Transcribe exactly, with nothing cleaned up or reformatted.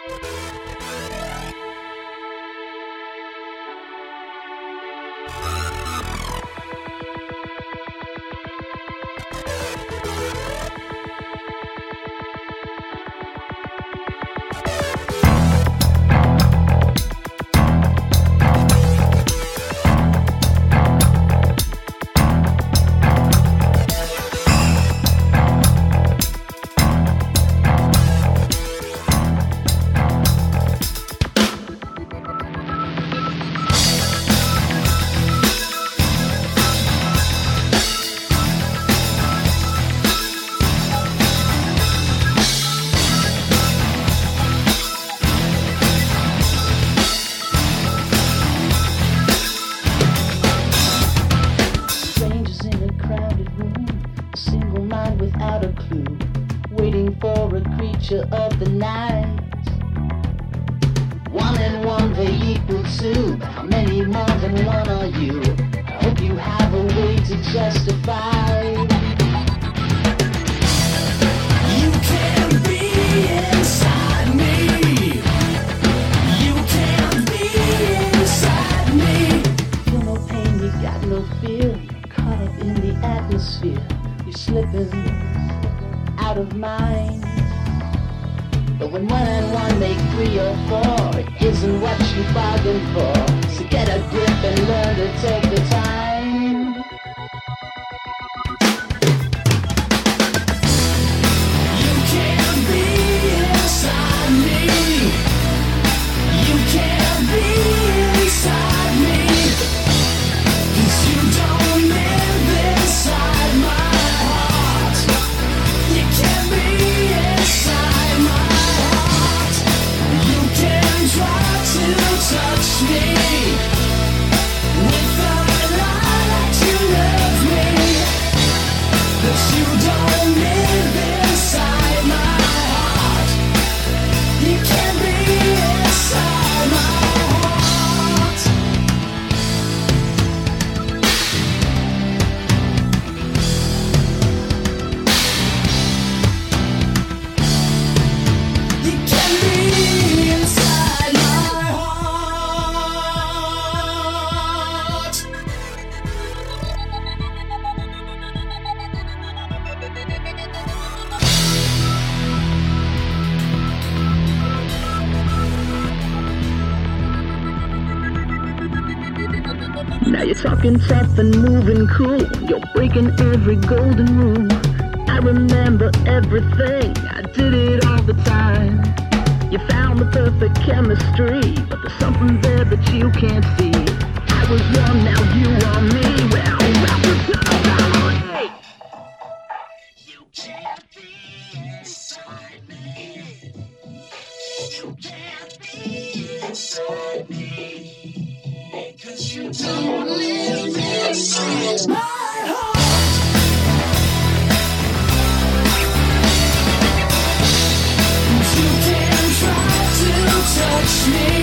Of the night, one and one they equal two, but how many more than one are you? I hope you have a way to justify. You can't be inside me. You can't be inside me. Feel no pain, you got no fear. Caught up in the atmosphere, you're slipping out of mind. But when one and one make three or four, it isn't what you bargained for. So get a grip and learn to take the time. You can't be inside me. You can't be inside me. 'Cause you don't live inside my heart. You can't be inside my heart. You can try to touch me with a lie that you love me, but you don't live inside my heart. You can't be inside my heart. You can't be inside my heart. Now you're talking tough and moving cool. You're breaking every golden rule. I remember everything. I did it all the time. You found the perfect chemistry, but there's something there that you can't see. I was one, now you are me. Well, welcome to the family. You can't be inside me. You can't be inside me. 'Cause you don't live inside my heart. You can try to touch me